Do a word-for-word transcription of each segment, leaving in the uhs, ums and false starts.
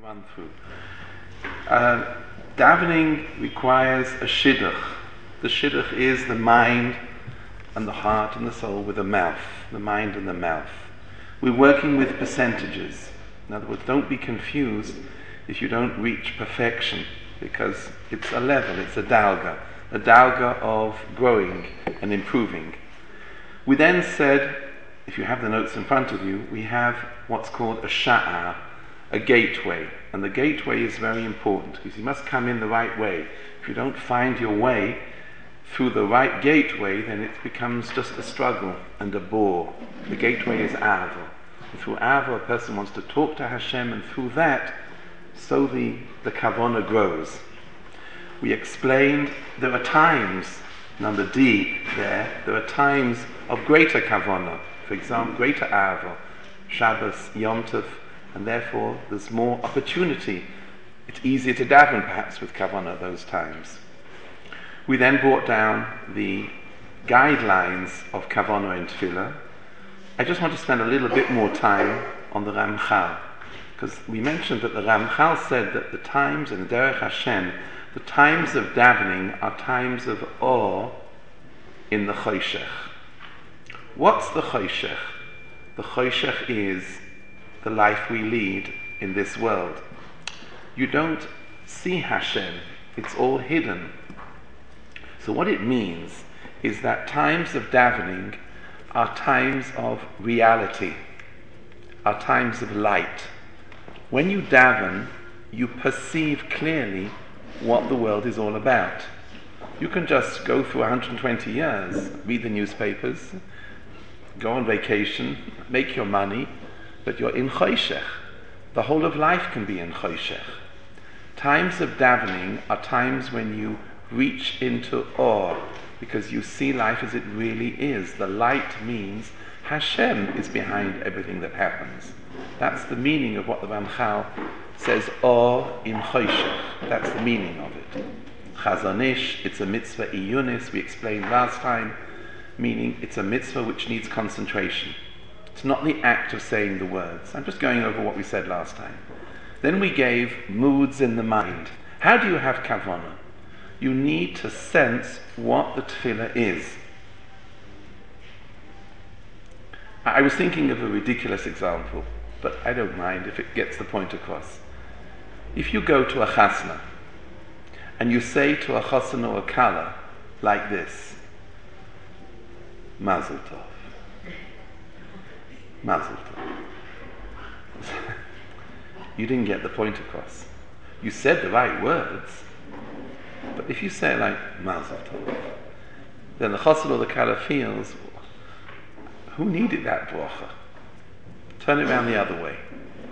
run through. Uh, davening requires a shidduch. The shidduch is the mind and the heart and the soul with the mouth, the mind and the mouth. We're working with percentages. In other words, don't be confused if you don't reach perfection, because it's a level, it's a dalga, a dalga of growing and improving. We then said, if you have the notes in front of you, we have what's called a sha'ar, a gateway. And the gateway is very important because you must come in the right way. If you don't find your way through the right gateway, then it becomes just a struggle and a bore. The gateway is Ava. And through Ava, a person wants to talk to Hashem, and through that, so the, the kavanah grows. We explained there are times, number D there, there are times of greater kavanah. For example, greater Ava, Shabbos, Yom Tov, and therefore there's more opportunity. It's easier to daven perhaps with kavanah at those times. We then brought down the guidelines of kavanah and tefillah. I just want to spend a little bit more time on the Ramchal, because we mentioned that the Ramchal said that the times in Derech Hashem, the times of davening are times of awe in the Choshech. What's the Choshech? The Choshech is the life we lead in this world. You don't see Hashem, it's all hidden. So what it means is that times of davening are times of reality, are times of light. When you daven, you perceive clearly what the world is all about. You can just go through one hundred twenty years, read the newspapers, go on vacation, make your money, but you're in Choshech. The whole of life can be in Choshech. Times of davening are times when you reach into awe, because you see life as it really is. The light means Hashem is behind everything that happens. That's the meaning of what the Ramchal says, awe in Choshech. That's the meaning of it. Chazon Ish, it's a mitzvah iyunis, we explained last time, meaning it's a mitzvah which needs concentration. It's not the act of saying the words. I'm just going over what we said last time. Then we gave moods in the mind. How do you have kavanah? You need to sense what the tefillah is. I was thinking of a ridiculous example, but I don't mind if it gets the point across. If you go to a chasna, and you say to a chassan or a kala like this, Mazel Tov. Mazel Tov. You didn't get the point across. You said the right words, but if you say it like Mazel Tov, then the chassan or the kala feels, who needed that bracha? Turn it around the other way.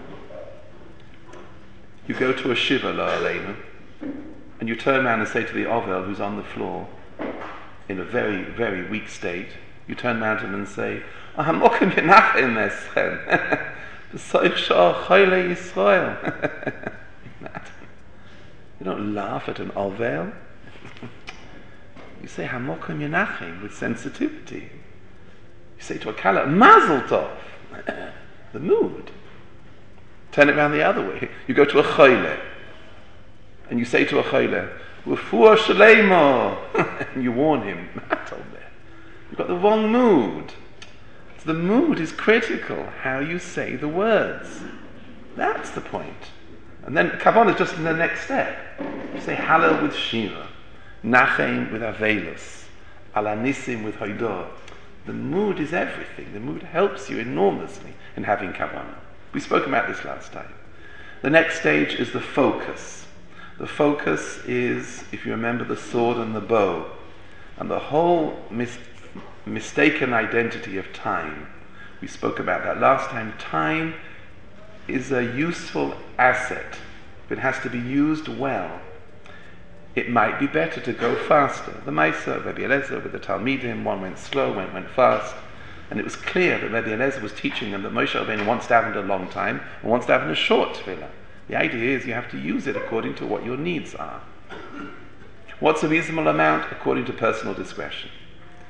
You go to a shiva lo aleinu, and you turn around and say to the ovel who's on the floor in a very, very weak state, you turn around to him and say, Ahamokim yenachem eschem, v'soich sha'ar choyle Yisrael. You don't laugh at an ovel. You say Hamokim yenachem with sensitivity. You say to a kala, Mazel Tov, the mood. Turn it around the other way. You go to a choyle, and you say to a choyle, Refuah shleima, and you warn him, you've got the wrong mood. So the mood is critical, how you say the words. That's the point. And then kavanah is just in the next step. You say Hallel with Shiva, Nachem with Avelus, Alanisim with Hoidah. The mood is everything. The mood helps you enormously in having kavanah. We spoke about this last time. The next stage is the focus. The focus is, if you remember, the sword and the bow. And the whole mis- mistaken identity of time. We spoke about that last time. Time is a useful asset, but it has to be used well. It might be better to go faster. The Maisa, Rabbi Eliezer with the Talmidim, one went slow, one went fast. And it was clear that Rabbi Eliezer was teaching them that Moshe Rabbeinu wants to have a long time and wants to have a short tefillah. The idea is you have to use it according to what your needs are. What's a reasonable amount? According to personal discretion.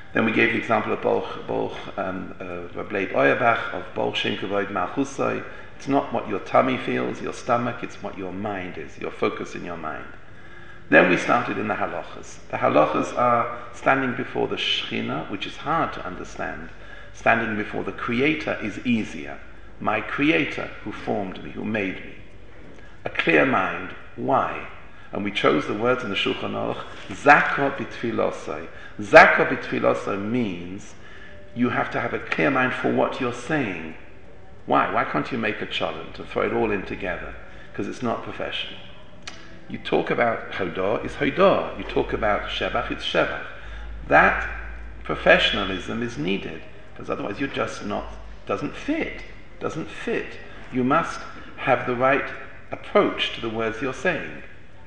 Then we gave the example of Boch, Boch um, uh, Rableib Oyabach, of Boch Shem Kavod Malchusai. It's not what your tummy feels, your stomach, it's what your mind is, your focus in your mind. Then we started in the halachas. The halachas are standing before the Shechina, which is hard to understand. Standing before the Creator is easier. My Creator who formed me, who made me. A clear mind. Why? And we chose the words in the Shulchan Aruch, Zaka b'tfilosai. Zaka b'tfilosai means you have to have a clear mind for what you're saying. Why? Why can't you make a cholent and throw it all in together? Because it's not professional. You talk about Hodah, it's Hodah. You talk about Shebach, it's Shebach. That professionalism is needed, because otherwise you're just not, doesn't fit. Doesn't fit. You must have the right approach to the words you're saying.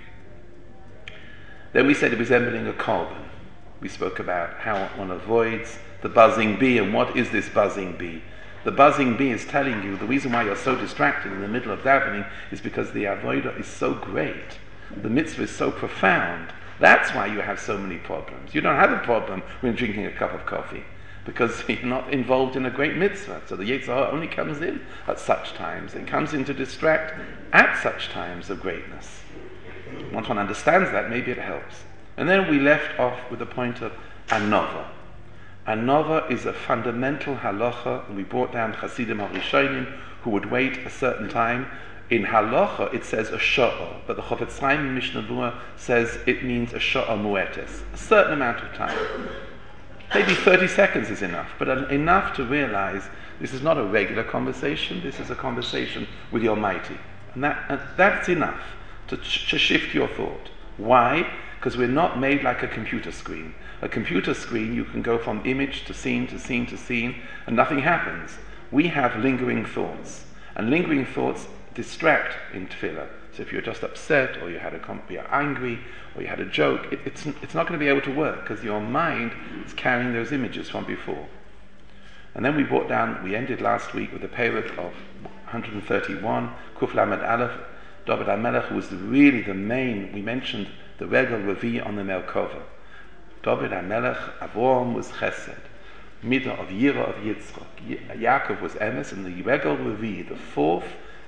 Then we said resembling a korban. We spoke about how one avoids the buzzing bee, and what is this buzzing bee? The buzzing bee is telling you the reason why you're so distracted in the middle of davening is because the avodah is so great. The mitzvah is so profound. That's why you have so many problems. You don't have a problem when drinking a cup of coffee, because you're not involved in a great mitzvah. So the Yetzer Hara only comes in at such times. It comes in to distract at such times of greatness. Once one understands that, maybe it helps. And then we left off with the point of Anova. Anova is a fundamental halacha, and we brought down Hasidim HaRishonim who would wait a certain time. In halacha it says a sha'ah, but the Chofetz Chaim in Mishnah Berurah says it means a sha'ah mu'etes, a certain amount of time. Maybe thirty seconds is enough, but enough to realize this is not a regular conversation, this is a conversation with the Almighty. And, that, and that's enough to, ch- to shift your thought. Why? Because we're not made like a computer screen. A computer screen, you can go from image to scene to scene to scene, and nothing happens. We have lingering thoughts, and lingering thoughts distract in tefillah. So if you're just upset, or you had a you're angry, or you had a joke, it, it's it's not going to be able to work because your mind is carrying those images from before. And then we brought down. We ended last week with the perek of one thirty-one, Kuf Lamed Aleph, David HaMelech, who was the, really the main. We mentioned the Regel Revi on the Merkava. David HaMelech, Avram was Chesed, Midah of Yira of Yitzchak, Yaakov was Emes, and the Regel Revi, the fourth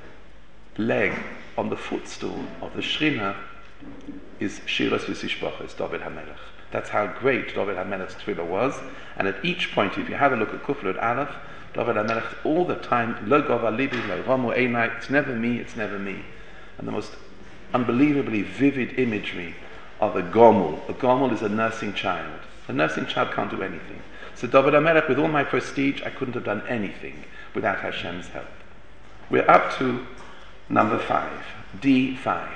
leg on the footstool of the Shechina, is Shiras V'Sishbachos, David HaMelech. That's how great David HaMelech's tefillah was. And at each point, if you have a look at Kuf Lud Aleph, David HaMelech all the time, Lo Gova Libi, Lo Romu Einai, it's never me, it's never me. And the most unbelievably vivid imagery of a gomul. A gomul is a nursing child. A nursing child can't do anything. So David HaMelech, with all my prestige, I couldn't have done anything without Hashem's help. We're up to number five, D five.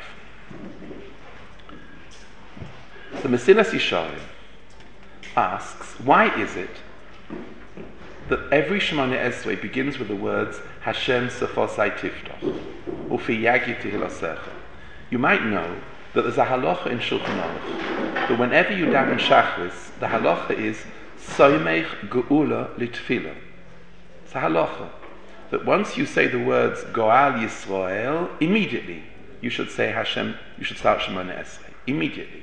The Mesilas Yesharim asks, why is it that every Shemoneh Esrei begins with the words Hashem Sefosai Tiftach, Ufi Yagi Tehilasecha? You might know that there's a halacha in Shulchan Aruch that whenever you daven Shachris, the halacha is Soimech Geula Litfila. It's a halacha that once you say the words Goal Yisrael, immediately you should say Hashem, you should start Shemoneh Esrei. Immediately.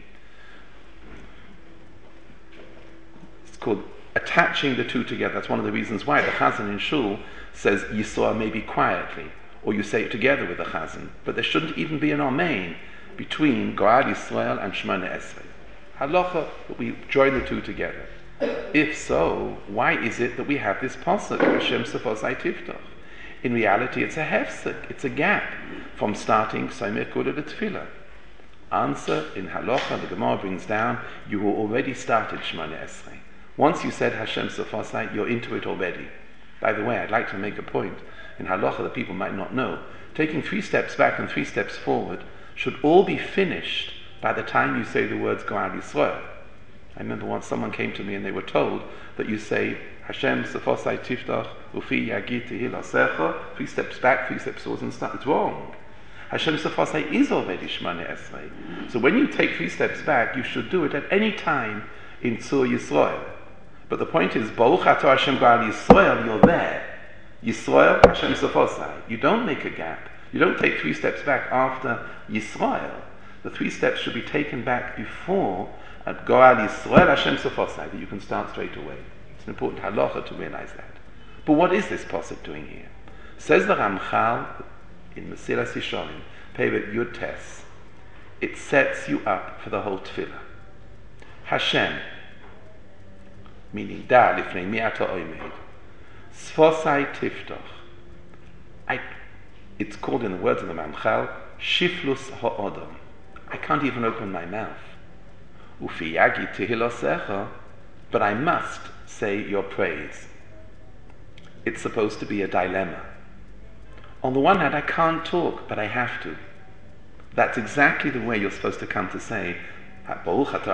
It's called attaching the two together. That's one of the reasons why the Chazan in Shul says Yisrael maybe quietly, or you say it together with the Chazan, but there shouldn't even be an Amen between Goal Yisrael and Shemoneh Esrei. Halacha, that we join the two together. If so, why is it that we have this pasuk, Hashem Sefosai Tiftach? In reality, it's a hefsek, it's a gap from starting Soimech Geula L'Tefillah. Answer, in Halacha, the Gemara brings down, you were already started Shemoneh Esrei. Once you said Hashem Sefosai, you're into it already. By the way, I'd like to make a point. In Halacha, that people might not know, taking three steps back and three steps forward should all be finished by the time you say the words Goal Yisrael. I remember once someone came to me and they were told that you say Hashem Sefosai Tiftach Ufi Yagi Tehilasecha, three steps back, three steps forward, and start. It's wrong. Hashem Sefosai is already Shemoneh Esrei. So when you take three steps back, you should do it at any time in Tzur Yisrael. But the point is, Baruch Atah Hashem Goal Yisrael, you're there. Yisrael, Hashem Sefosai. You don't make a gap. You don't take three steps back after Yisrael. The three steps should be taken back before, At Goal Yisrael Hashem Sofosai, that you can start straight away. It's an important halacha to realize that. But what is this pasuk doing here? Says the Ramchal in Mesilas Yesharim, Peivet Yud Tes, it sets you up for the whole tefillah. Hashem, meaning da lifnei mi ata oimed, sfosai tiftoch. I, it's called in the words of the Ramchal, shiflus ha'odom. I can't even open my mouth. Ufi yagi tehilosecha, but I must say your praise. It's supposed to be a dilemma. On the one hand, I can't talk, but I have to. That's exactly the way you're supposed to come to say, that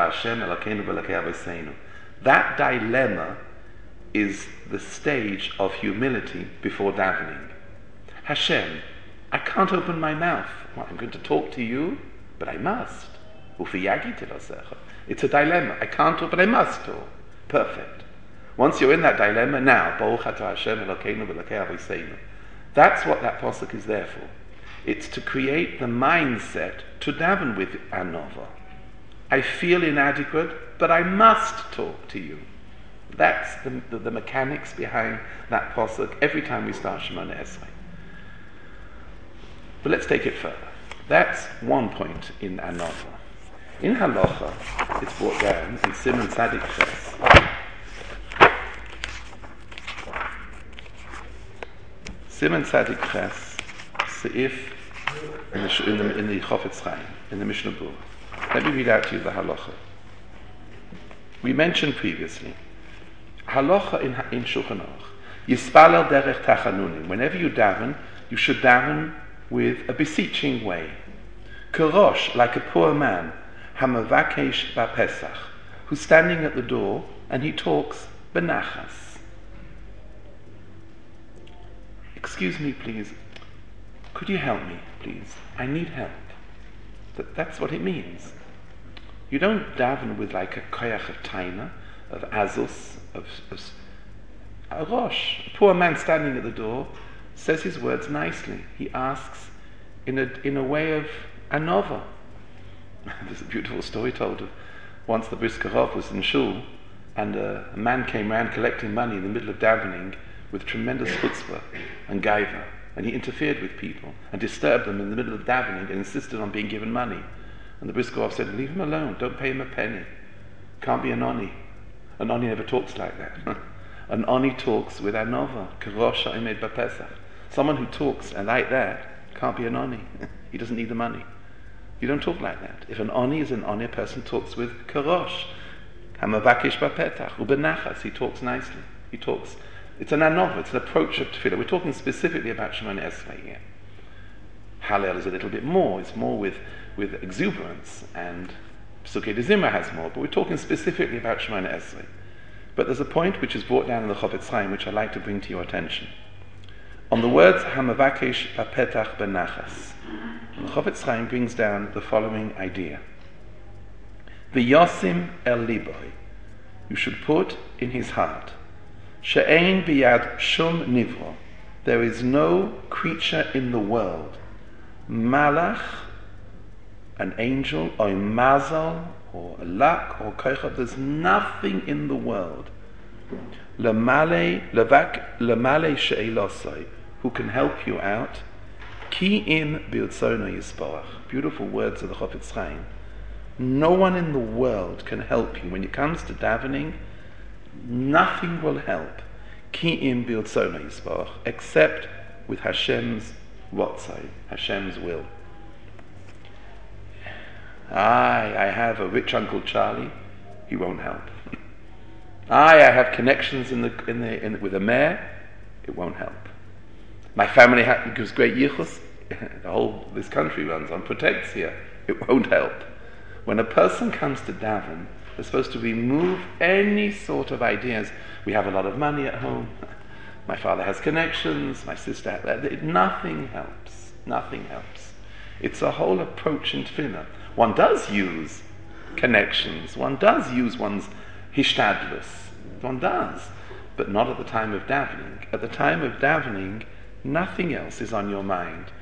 dilemma is the stage of humility before davening. Hashem, I can't open my mouth. Well, I'm going to talk to you, but I must. It's a dilemma. I can't talk, but I must talk. Perfect. Once you're in that dilemma, now, that's what that pasuk is there for. It's to create the mindset to daven with anova. I feel inadequate, but I must talk to you. That's the, the, the mechanics behind that pasuk every time we start Shemona Esrei. But let's take it further. That's one point in anova. In halacha, it's brought down in Siman Tzadik Ches. Siman Tzadik Ches, Seif, in the in the, in the Chofetz Chaim, in the Mishnah Berurah. Let me read out to you the halacha. We mentioned previously, halacha in, in Shulchan Aruch, Yispalel derech tachanunim. Whenever you daven, you should daven with a beseeching way. Kerosh, like a poor man, hamavakesh ba'pesach, who's standing at the door and he talks benachas. Excuse me, please. Could you help me, please? I need help. That, that's what it means. You don't daven with like a koyach of taina, of azus, of, of a rosh. A poor man standing at the door says his words nicely. He asks in a in a way of anova. There's a beautiful story told of once the Brisker Rav was in shul and a, a man came round collecting money in the middle of davening with tremendous chutzpah and gaiva, and he interfered with people and disturbed them in the middle of davening and insisted on being given money. And the Brisker Rav said, leave him alone, don't pay him a penny. Can't be an oni. An oni never talks like that. An oni talks with anova, kerosh ha'omed ba'pesach. Someone who talks and like that can't be an oni. He doesn't need the money. You don't talk like that. If an oni is an oni, a person talks with kerosh. Hamavakesh ba'petach, ubenachas, he talks nicely. He talks. It's an anova, it's an approach of tefillah. We're talking specifically about Shemona Esrei here. Hallel is a little bit more. It's more with, with exuberance, and Psukei de Zimra has more, but we're talking specifically about Shemona Esrei. But there's a point which is brought down in the Chofetz Chaim which I'd like to bring to your attention. On the words Hamavakesh ba'petach benachas, the Chofetz Chaim brings down the following idea. V'yosim el liboy, you should put in his heart, she'ein biyad shum nivro, there is no creature in the world, malach, an angel, or mazal, or a luck, or koicha, there's nothing in the world, lemale, levak, lemale she'elosai, who can help you out, ki im b'yotzono yisparach, beautiful words of the Chofetz Chaim. No one in the world can help you. When it comes to davening, nothing will help, ki im b'yotzono yisparach, except with Hashem's rotzai, Hashem's will. I, I have a rich Uncle Charlie, he won't help. I, I have connections in the, in the, in the, with the mayor, it won't help. My family ha- gives great yichus, the whole, this country runs on protects here, it won't help. When a person comes to daven, they're supposed to remove any sort of ideas. We have a lot of money at home, my father has connections, my sister has that. Nothing helps, nothing helps. It's a whole approach in tefillah. One does use connections, one does use one's hishtadlus, one does, but not at the time of davening. At the time of davening, nothing else is on your mind.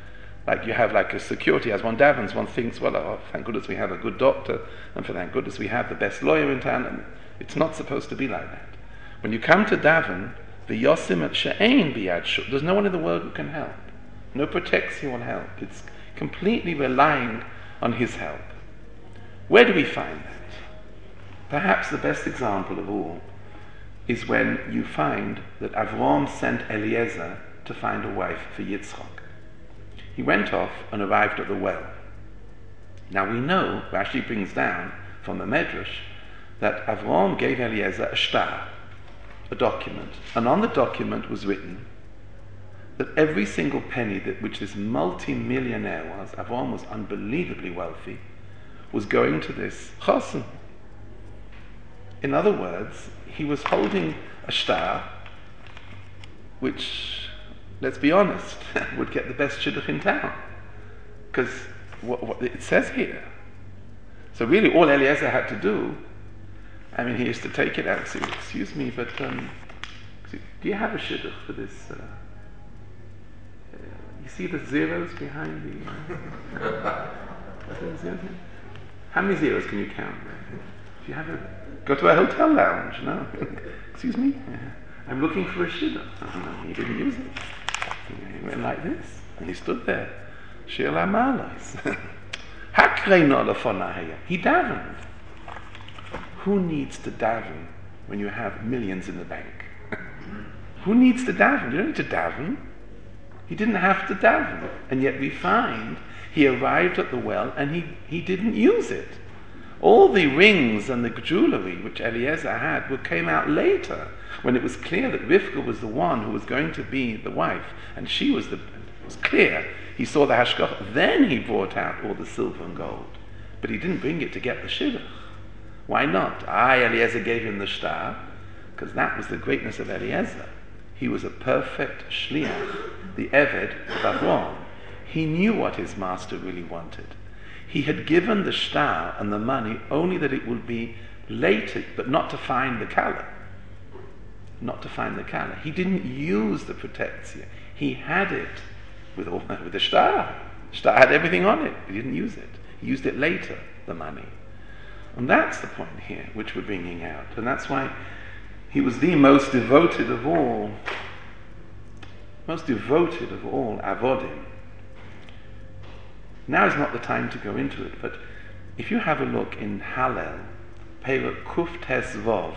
Like you have like a security, as one davens, one thinks, well, oh, thank goodness we have a good doctor, and for thank goodness we have the best lawyer in town. And it's not supposed to be like that. When you come to daven, the yosim at she'ein biyad shul, there's no one in the world who can help. No protection will help. It's completely relying on his help. Where do we find that? Perhaps the best example of all is when you find that Avram sent Eliezer to find a wife for Yitzchak. He went off and arrived at the well. Now we know, Rashi brings down from the Medrash, that Avram gave Eliezer a shtar, a document, and on the document was written that every single penny that which this multi-millionaire was, Avram was unbelievably wealthy, was going to this chassan. In other words, he was holding a shtar which, let's be honest, would get the best shidduch in town. Because what, what it says here. So really all Eliezer had to do, I mean, he used to take it out and say, excuse me, but um, do you have a shidduch for this? Uh, uh, you see the zeros behind the... Uh, how many zeros can you count? Do you have a... Go to a hotel lounge, no? Excuse me? Yeah. I'm looking for a shidduch. Oh, no, he didn't use it. He went like this, and he stood there. Shir la'malos. Hakreino lefonahaya. He davened. Who needs to daven when you have millions in the bank? Who needs to daven? You don't need to daven. He didn't have to daven. And yet we find he arrived at the well and he, he didn't use it. All the rings and the jewelry which Eliezer had were, came out later, when it was clear that Rivka was the one who was going to be the wife, and she was the... It was clear. He saw the hashgach. Then he brought out all the silver and gold. But he didn't bring it to get the shidduch. Why not? Ah, Eliezer gave him the shtar, because that was the greatness of Eliezer. He was a perfect shliach, the Eved of Avram. He knew what his master really wanted. He had given the shtar and the money only that it would be later, but not to find the kala. Not to find the kala. He didn't use the protectia. He had it with all, with the shtar. Shtar had everything on it. He didn't use it. He used it later, the money. And that's the point here, which we're bringing out. And that's why he was the most devoted of all, most devoted of all avodim. Now is not the time to go into it, but if you have a look in Hallel, Perek Kuf Tes Vov,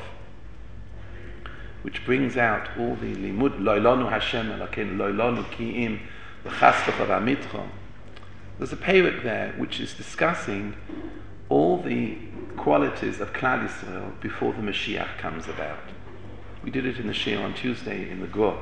which brings out all the limud, Loilonu Hashem Elokeinu, Loilonu Ki'im, the Chastoch of Amitro. There's a Perek there which is discussing all the qualities of Klal Yisrael before the Mashiach comes about. We did it in the Shir on Tuesday in the Gur.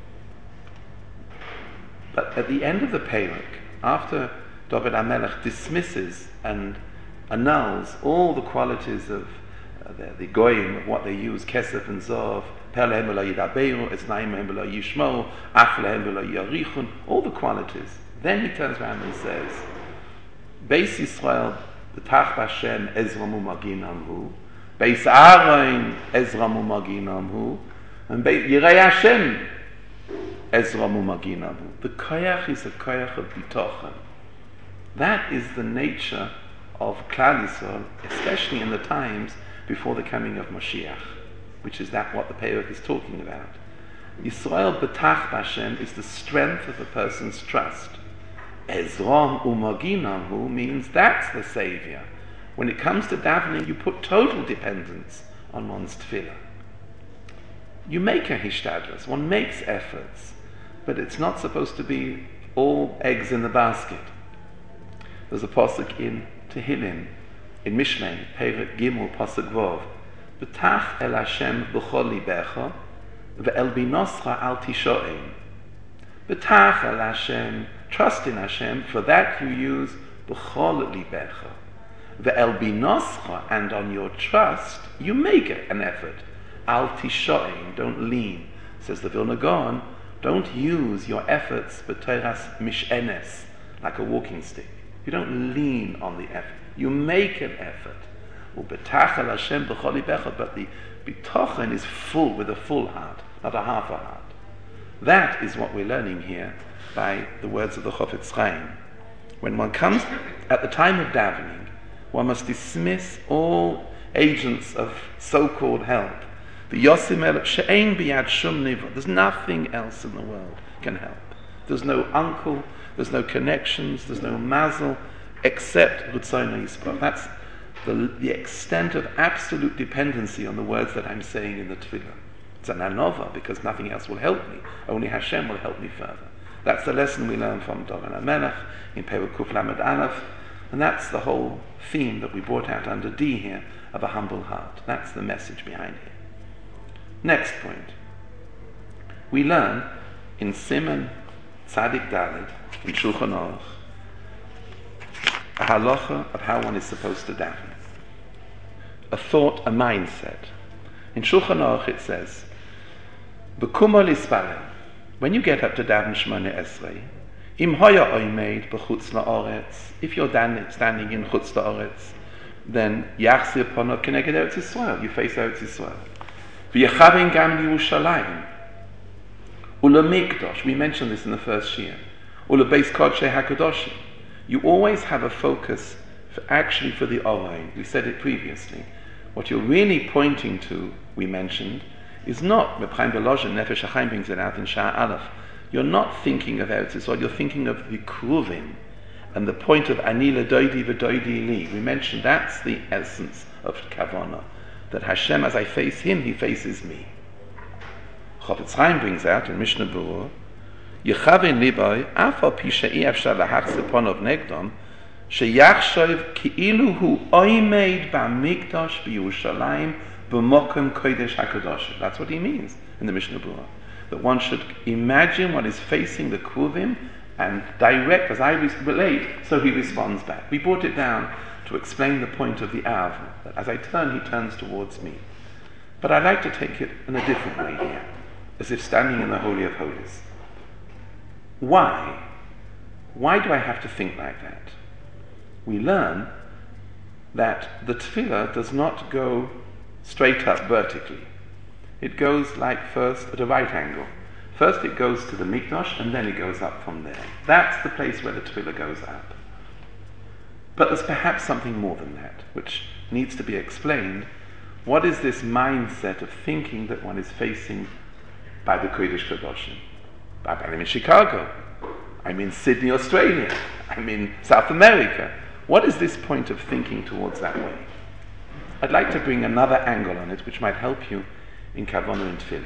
But at the end of the Perek, after David HaMelech dismisses and annuls all the qualities of uh, the, the goyim, of what they use, kesef and zov, per lehem v'lo yidaberu, eznaim lehem v'lo yishmou, ach lehem v'lo yarichun, all the qualities. Then he turns around and says, Beis Yisrael b'tach b'Hashem ezramu maginam hu, Beis Aaron ezramu maginam hu, and Yirei Hashem ezramu maginam hu. The koyach is a koyach of bitochen. That is the nature of Klal Yisrael, especially in the times before the coming of Mashiach, which is that what the Perek is talking about. Yisrael B'tach B'Hashem is the strength of a person's trust. Ezrom Umaginam Hu means that's the Savior. When it comes to davening, you put total dependence on one's tefillah. You make a hishtadlus, one makes efforts, but it's not supposed to be all eggs in the basket. There's a pasuk in Tehillim, in Mishlei, Perek Gimel, pasuk Vov. B'tach el Hashem b'chol libecha, ve'el binoscha al tisho'im. B'tach el Hashem, trust in Hashem, for that you use b'chol libecha. Ve'el binoscha, and on your trust, you make an effort. Al tisho'im, don't lean. Says the Vilna Gaon, don't use your efforts b'teiras mishenes, like a walking stick. You don't lean on the effort. You make an effort. But the bitochen is full, with a full heart, not a half a heart. That is what we're learning here by the words of the Chofetz Chaim. When one comes at the time of davening, one must dismiss all agents of so-called help. The Yosim El She'ein Biyad Shum Niva. There's nothing else in the world can help. There's no uncle, there's no connections, there's no mazel, except Rutzayna Yisparach. That's the, the extent of absolute dependency on the words that I'm saying in the tefillah. It's an anova, because nothing else will help me. Only Hashem will help me further. That's the lesson we learn from Doron HaMelech in Perek Kuf Lamed Aleph, and that's the whole theme that we brought out under D here, of a humble heart. That's the message behind it. Next point. We learn in Siman Tzadik Daled, in Shulchan Aruch, a halacha of how one is supposed to daven. A thought, a mindset. In Shulchan Aruch it says, B'kumah lispalel, when you get up to daven Shemona Esrei, im hoya oimeid b'chutz la'aretz, if you're standing in chutz la'aretz, then yachzir pono keneged Eretz Yisrael, you face Eretz Yisrael. V'yechavin gam Yerushalayim, ula mikdosh, we mentioned this in the first shir, ula beis kodshei hakadoshim. You always have a focus for actually for the Orain. We said it previously. What you're really pointing to, we mentioned, is not, Reb Chaim Volozhin, Nefesh HaChaim brings it out in Shah Aleph, you're not thinking of Eretz Yisrael, you're thinking of the Kruvim, and the point of Ani L'Doidi V'Doidi Li. We mentioned that's the essence of Kavanah, that Hashem, as I face Him, He faces me. Chofetz Chaim brings out in Mishnah Berurah, Yechavin Liboy, Afal Pi She'i Afshar Lahachzir Ponov Negdom, Sheyachshav Ki'ilu Hu Oimeid Ba'mikdash B'Yerushalayim B'Mokem Kodesh HaKadosh. That's what he means in the Mishnah Berurah. That one should imagine what is facing the Kruvim and direct, as I relate, so he responds back. We brought it down to explain the point of the Av, that as I turn, he turns towards me. But I'd like to take it in a different way here, as if standing in the Holy of Holies. Why? Why do I have to think like that? We learn that the tefillah does not go straight up vertically. It goes like first at a right angle. First it goes to the mikdash and then it goes up from there. That's the place where the tefillah goes up. But there's perhaps something more than that, which needs to be explained. What is this mindset of thinking that one is facing by the Kodesh Kadoshim? I'm in Chicago. I'm in Sydney, Australia. I'm in South America. What is this point of thinking towards that way? I'd like to bring another angle on it, which might help you in Kavanah and Tefillah.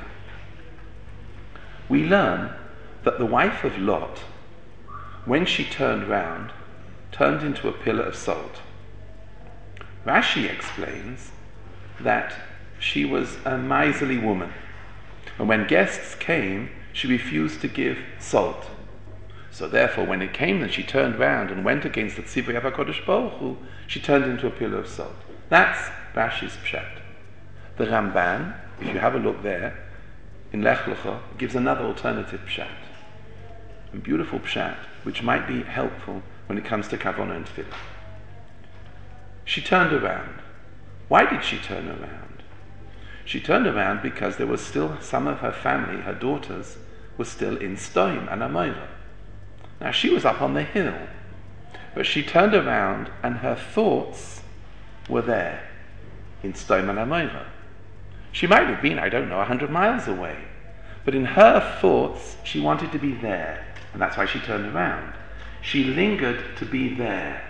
We learn that the wife of Lot, when she turned round, turned into a pillar of salt. Rashi explains that she was a miserly woman, and when guests came, she refused to give salt. So therefore, when it came that she turned round and went against the Tzivui of HaKadosh Baruch Hu, she turned into a pillar of salt. That's Rashi's pshat. The Ramban, if you have a look there, in Lech Lecha, gives another alternative pshat. A beautiful pshat, which might be helpful when it comes to Kavanah and Tefillah. She turned around. Why did she turn around? She turned around because there was still some of her family, her daughters, were still in Stoim and Amorah. Now she was up on the hill, but she turned around and her thoughts were there, in Stoim and Amorah. She might have been, I don't know, a hundred miles away, but in her thoughts she wanted to be there, and that's why she turned around. She lingered to be there.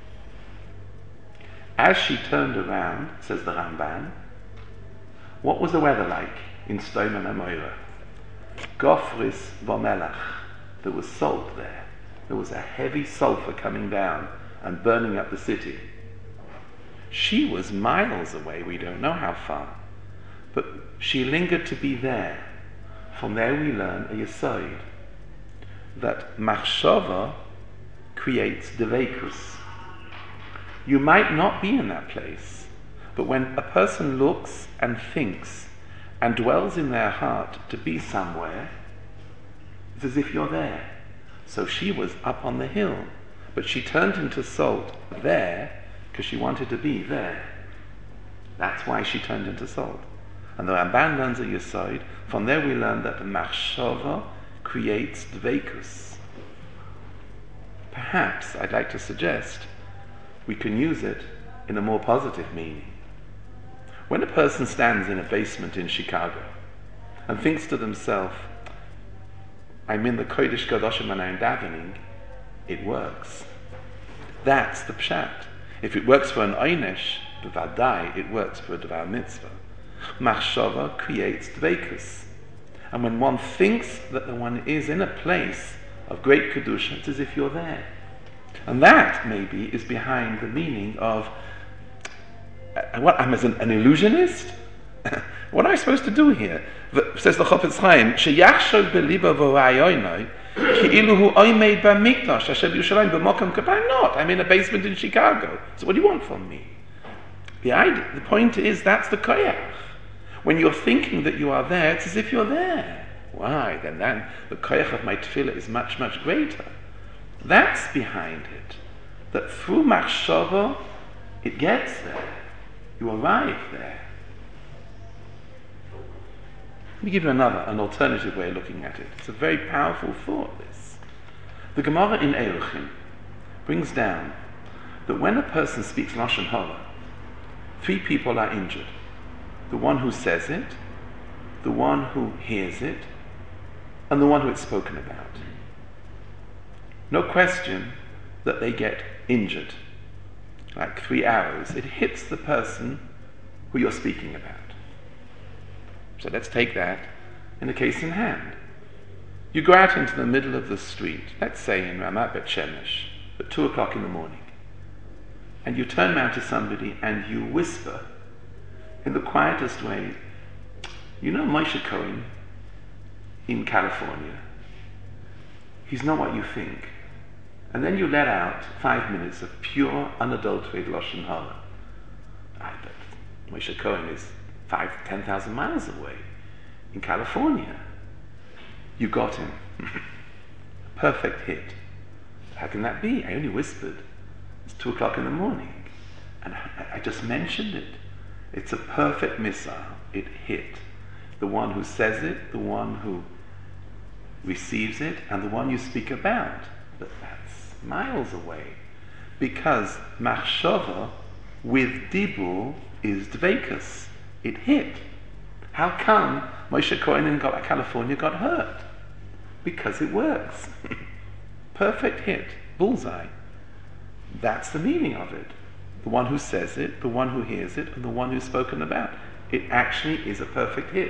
As she turned around, says the Ramban, what was the weather like in Stoim and Amorah? Gofris v'melach. There was salt there. There was a heavy sulfur coming down and burning up the city. She was miles away, we don't know how far, but she lingered to be there. From there we learn a yesod, that machshava creates deveikus. You might not be in that place, but when a person looks and thinks and dwells in their heart to be somewhere, it's as if you're there. So she was up on the hill, but she turned into salt there because she wanted to be there. That's why she turned into salt. And the Ramban learns a yesod. From there we learn that the machshava creates dveikus. perhaps I'd like to suggest we can use it in a more positive meaning. When a person stands in a basement in Chicago and thinks to themselves, I'm in the Kodesh Kadoshim and I'm davening, it works. That's the pshat. If it works for an oynesh, b'vadai, it works for a devar mitzvah. Machshava creates dveikus. And when one thinks that the one is in a place of great kedusha, it's as if you're there. And that, maybe, is behind the meaning of, uh, what, I'm as an, an illusionist? What am I supposed to do here? The, says the Chofetz Chaim, Sheyachshov beliba v'rayoynoi, ki'ilu hu oimed b'mikdash, asher b'Yerushalayim b'mokam k'pa. I'm not. I'm in a basement in Chicago. So what do you want from me? The idea, the point is, that's the koyach. When you're thinking that you are there, it's as if you're there. Why? Then, then the koyach of my tefillah is much, much greater. That's behind it. That through machshava, it gets there. You arrive there. Let me give you another, an alternative way of looking at it. It's a very powerful thought, this. The Gemara in Eruchim brings down that when a person speaks Lashon Hara, three people are injured. The one who says it, the one who hears it, and the one who it's spoken about. No question that they get injured. Like three arrows. It hits the person who you're speaking about. So let's take that in the case in hand. You go out into the middle of the street, let's say in Ramat Bet Shemesh, at two o'clock in the morning, and you turn around to somebody and you whisper in the quietest way, you know Moshe Cohen in California, he's not what you think. And then you let out five minutes of pure, unadulterated Lashon Hara. I bet Moshe Cohen is five, ten thousand miles away in California. You got him. Perfect hit. How can that be? I only whispered. It's two o'clock in the morning. And I, I just mentioned it. It's a perfect missile. It hit. The one who says it, the one who receives it, and the one you speak about. But that's miles away. Because machshava with dibur is dveikus. It hit. How come Moshe Cohen in California got hurt? Because it works. Perfect hit. Bullseye. That's the meaning of it. The one who says it, the one who hears it, and the one who's spoken about. It actually is a perfect hit.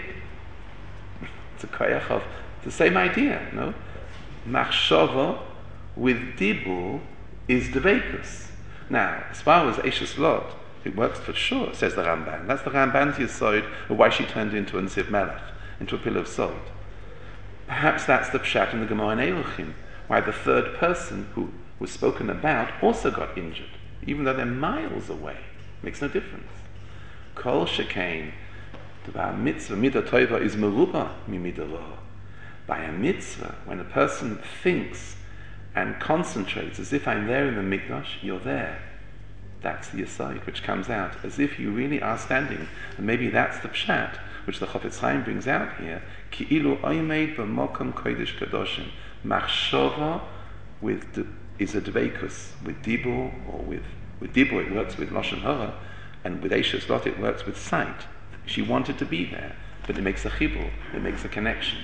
It's a koyach of the same idea, no? Machshava with dibur is dveikus. Now, as far as Eishes Lot, it works for sure, says the Ramban. That's the Ramban's yesod of why she turned into a Nesiv Melech, into a pillar of salt. Perhaps that's the pshat in the Gemara in Eruchim, why the third person who was spoken about also got injured, even though they're miles away. Makes no difference. Kol shekain, the mitzvah midah tova is meruba mi midah ra. By a mitzvah, when a person thinks and concentrates as if I'm there in the mikdash, you're there. That's the aside which comes out, as if you really are standing. And maybe that's the pshat, which the Chofetz Chaim brings out here. Ki'ilu oimed b'mokom kodesh kadoshim. Machshava with de, is a dveikus, with dibur, or with, with dibur it works with Lashon Hara, and with Eishes Lot it works with sight. She wanted to be there, but it makes a chibur, it makes a connection.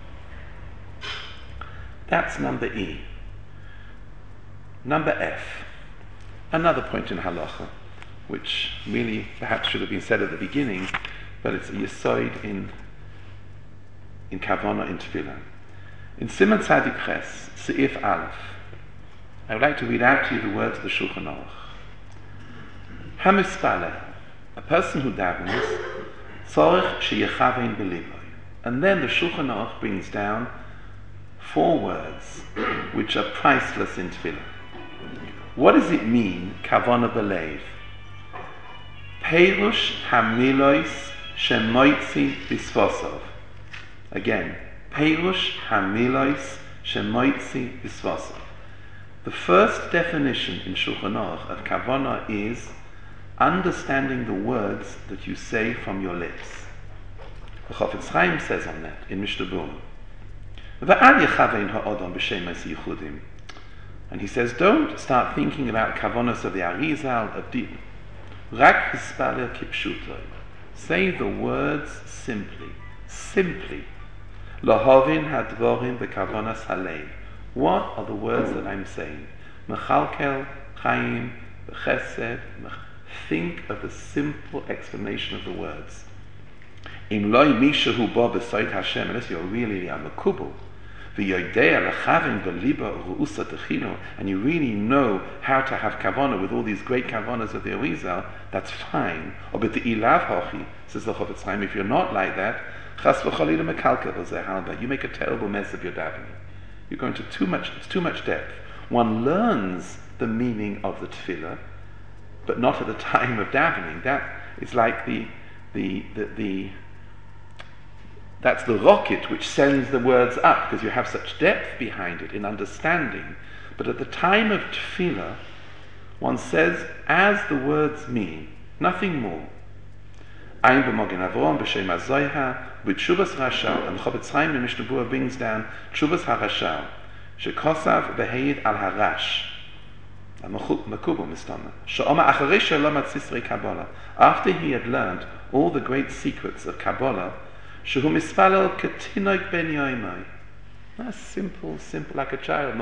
That's number E. Number F. Another point in halacha, which really perhaps should have been said at the beginning, but it's a yesod in in kavana in tefillah. In Siman Tzadik Ches, Seif Aleph, I would like to read out to you the words of the Shulchan Aruch. Hamispaleh, a person who davens, tzorich sheyechavein beliboy. And then the Shulchan Aruch brings down four words which are priceless in tefillah. What does it mean, kavana belev? Peirush hamilois shemoitzi bisvosov. Again, Peirush hamilois shemoitzi bisvosov. The first definition in Shulchan Aruch of kavana is understanding the words that you say from your lips. The Chofetz Chaim says on that in Mishnah Berurah. I And he says, don't start thinking about kavonos of the Arizal, of the Rak hispalel kipshuto. Say the words simply. Simply. Lahovin hadvorim bekavonos halev. What are the words that I'm saying? Mechalkel, chaim, chesed. Think of the simple explanation of the words. Im loy mishahu ba b'soid Hashem, unless you're really a makubal, v'yodea lechavin v'liba ru'usa techino, and you really know how to have kavana with all these great kavanas of the Arizal, that's fine. Or but the ilav hochi, says the Chofetz Chaim, if you're not like that, chas v'chalila mekalkel v'zehalba, you make a terrible mess of your davening. You're going to too much, it's too much depth. One learns the meaning of the tefillah, but not at the time of davening. That is like the, the, the, the, that's the rocket which sends the words up, because you have such depth behind it in understanding. But at the time of tefillah, one says, as the words mean, nothing more. Ein b'mogen Avrom b'shem hazoyha b'tshuvas rashal, and the Chofetz Chaim in Mishnah Berurah brings down tshuvas harashal, shekosav b'heid al harash. After he had learned all the great secrets of Kabbalah, that's simple, simple, like a child.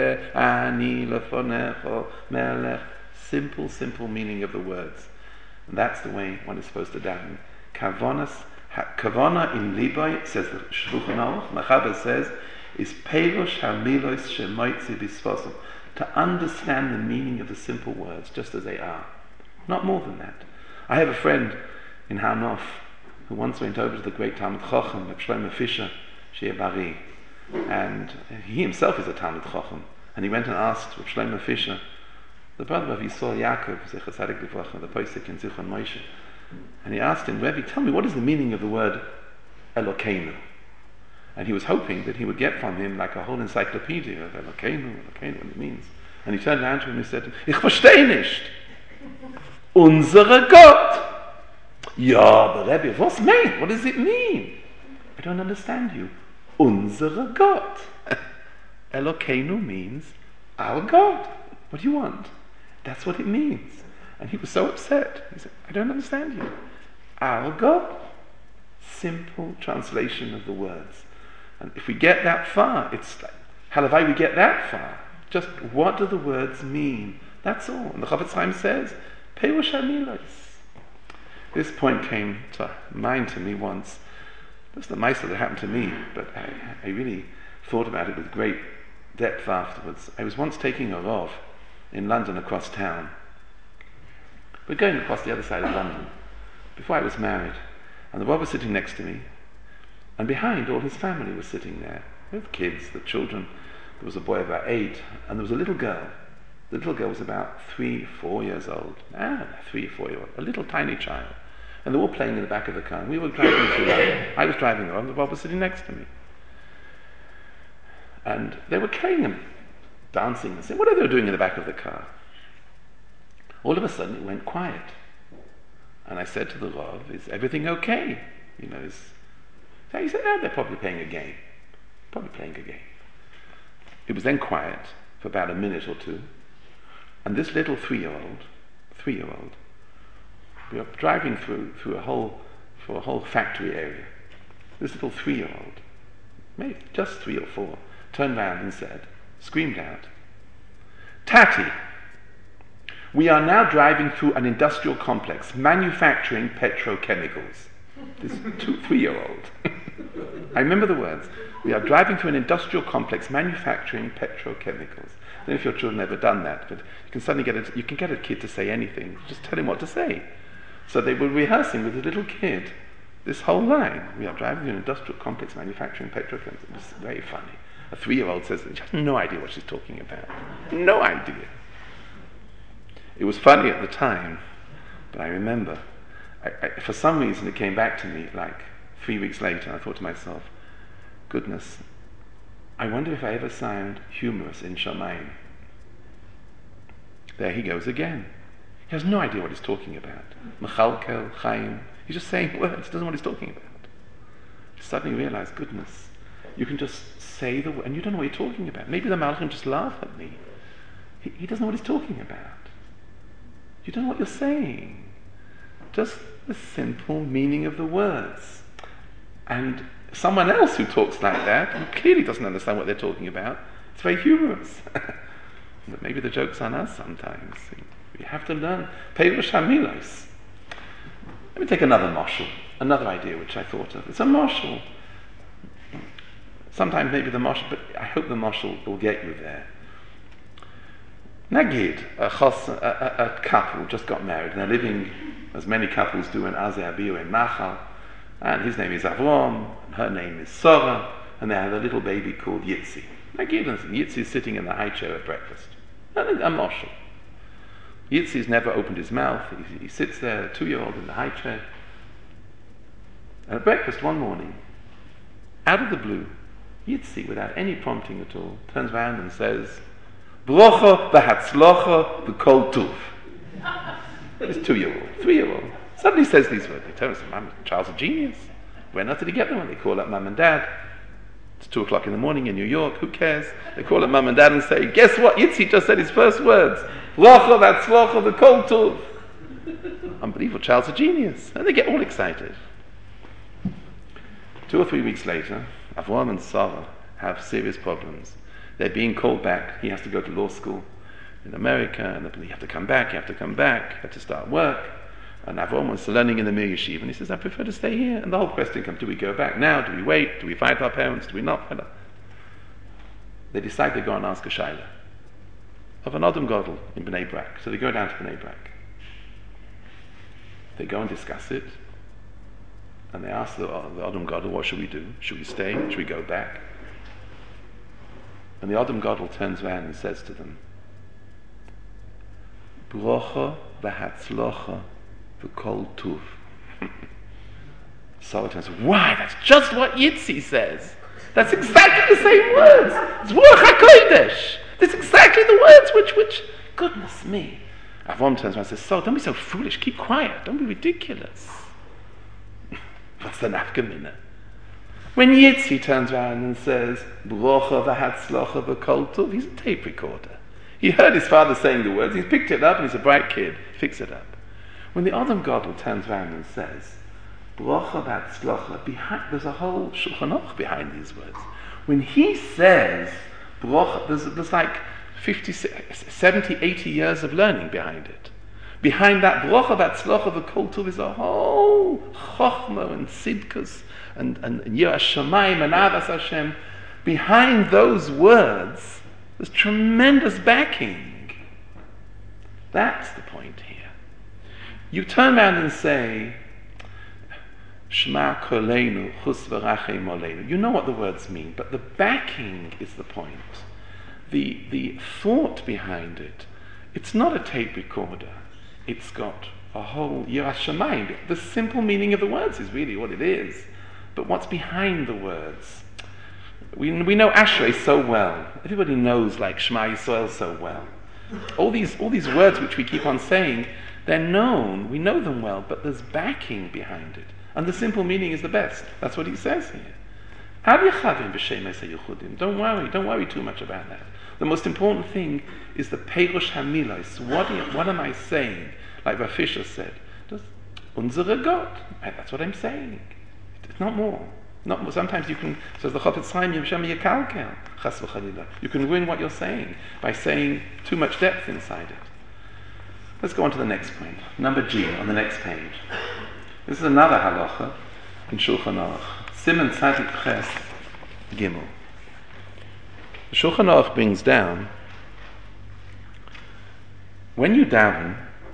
Simple, simple meaning of the words. And that's the way one is supposed to daven. Kavana in Libai, says the Shulchan Aruch, Mechaber says, is Perush HaMilos Shemoitzi B'Sfosim, to understand the meaning of the simple words just as they are. Not more than that. I have a friend in Hanof who once went over to the great Talmud Chacham, Shlomo Fisher, Shir Bari, and he himself is a Talmud Chacham, and he went and asked Shlomo Fisher, the brother of Yisrael Yaakov, Zecher Tzadik Livracha, the Posek in Zichron Moshe, and he asked him, Rebbe, tell me, what is the meaning of the word Elokeinu? And he was hoping that he would get from him like a whole encyclopedia of Elokeinu, Elokeinu, what it means. And he turned around to him and he said, Ich verstehe nicht. Unsere Gott. Ja, but Rebbe, what's mean? What does it mean? I don't understand you. Unsere Gott. Elokeinu means our God. What do you want? That's what it means. And he was so upset. He said, I don't understand you. Our God. Simple translation of the words. And if we get that far, it's like, halavai, we get that far. Just what do the words mean? That's all. And the Chofetz Chaim says, Perush HaMilos. This point came to mind to me once. It was the mice that happened to me, but I, I really thought about it with great depth afterwards. I was once taking a rov in London across town. We're going across the other side of London before I was married. And the rov was sitting next to me. And behind, all his family was sitting there, with kids, the children. There was a boy about eight, and there was a little girl. The little girl was about three, four years old. Ah, three, four years old. A little tiny child. And they were all playing in the back of the car. And we were driving through London. I was driving on, the Bob was sitting next to me. And they were playing and dancing and saying, what are they doing in the back of the car? All of a sudden, it went quiet. And I said to the Rav, is everything okay? You know, is... So he said, oh, they're probably playing a game. Probably playing a game. It was then quiet for about a minute or two. And this little three-year-old, three-year-old, we were driving through through a whole, for a whole factory area. This little three-year-old, maybe just three or four, turned round and said, screamed out, Tati, we are now driving through an industrial complex manufacturing petrochemicals. This two, three-year-old. I remember the words. We are driving through an industrial complex manufacturing petrochemicals. I don't know if your children have ever done that, but you can suddenly get a, you can get a kid to say anything. Just tell him what to say. So they were rehearsing with a little kid this whole line. We are driving through an industrial complex manufacturing petrochemicals. It was very funny. A three-year-old says that she has no idea what she's talking about. No idea. It was funny at the time, but I remember, I, I, for some reason it came back to me like three weeks later, and I thought to myself, goodness, I wonder if I ever sound humorous in Shamayim. There he goes again. He has no idea what he's talking about. Mechalkel, Chaim, he's just saying words, doesn't know what he's talking about. He suddenly realized, goodness, you can just say the word, and you don't know what you're talking about. Maybe the Malachim just laugh at me. He, he doesn't know what he's talking about. You don't know what you're saying. Just the simple meaning of the words. And someone else who talks like that, who clearly doesn't understand what they're talking about, it's very humorous. But maybe the joke's on us sometimes. We have to learn Perush HaMilos. Let me take another mashal, another idea which I thought of. It's a mashal. Sometimes maybe the mashal, but I hope the mashal will get you there. Nagid, a, chos, a, a, a couple just got married, and they're living, as many couples do, in Azeh Abiyu in Nachal, and his name is Avrom, and her name is Sarah, and they have a little baby called Yitzi. Nagid, and Yitzi is sitting in the high chair at breakfast. And a mashal. Yitzi's never opened his mouth. He, he sits there, a two-year-old in the high chair. And at breakfast one morning, out of the blue, Yitzi, without any prompting at all, turns around and says, Brocha v'hatzlocha v'kol tuv. This two-year-old, three-year-old, suddenly says these words. They tell us, Mom, child's a genius. Where not did he get them? They call up Mum and Dad. It's two o'clock in the morning in New York. Who cares? They call up Mum and Dad and say, guess what? Yitzi just said his first words. Brocha v'hatzlocha v'kol tuv. Unbelievable, child's a genius. And they get all excited. Two or three weeks later, Avram and Sarah have serious problems. They're being called back. He has to go to law school in America, and you have to come back, you have to come back, you have to start work. And Avram was learning in the Mir Yeshiva, and he says, I prefer to stay here. And the whole question comes, do we go back now? Do we wait? Do we fight our parents? Do we not fight our... They decide to go and ask a shaila of an Adam Gadol in Bnei Brak. So they go down to Bnei Brak. They go and discuss it. And they ask the, uh, the Adam Gadol, what should we do? Should we stay? Should we go back? And the Adam Gadol turns around and says to them, Brocha v'hatzlocha v'kol tuv. Sarah turns, why? That's just what Yitzi says. That's exactly the same words. It's Ruach HaKodesh. That's exactly the words which, which, goodness me. Avram turns around and says, Sarah, don't be so foolish. Keep quiet. Don't be ridiculous. What's the nafkamina? When Yitzi turns around and says, Brocha v'hatzlocha v'kol tuv, he's a tape recorder. He heard his father saying the words, he's picked it up, and he's a bright kid. Fix it up. When the Adam Gadol turns around and says, Brocha v'hatzlocha, behind, there's a whole Shulchan Aruch behind these words. When he says, Brocha, there's, there's like fifty, seventy, eighty years of learning behind it. Behind that Brocha v'hatzlocha v'kol tuv is a whole Chochmah and Tzidkus and, and, and Yiras Shamayim and Avas Hashem. Behind those words, there's tremendous backing. That's the point here. You turn around and say, Shema Koleinu, Chus v'rachem Oleinu. You know what the words mean, but the backing is the point. The, the thought behind it, it's not a tape recorder. It's got a whole Yiras Shamayim. The simple meaning of the words is really what it is. But what's behind the words? We, we know Ashrei so well. Everybody knows like Shema Yisrael so well. All these, all these words which we keep on saying, they're known. We know them well, but there's backing behind it. And the simple meaning is the best. That's what he says here. Don't worry. Don't worry too much about that. The most important thing is the Perush HaMilos. What, what am I saying? Like Rav Fisher said, just unsere Gott. That's what I'm saying. It's not more. Not more. Sometimes you can, says the Chofetz Chaim, you can ruin what you're saying by saying too much depth inside it. Let's go on to the next point. Number G on the next page. This is another halacha in Shulchan Aruch. Siman Tzadik Ches Gimel. The Shulchan Aruch brings down, when you daven,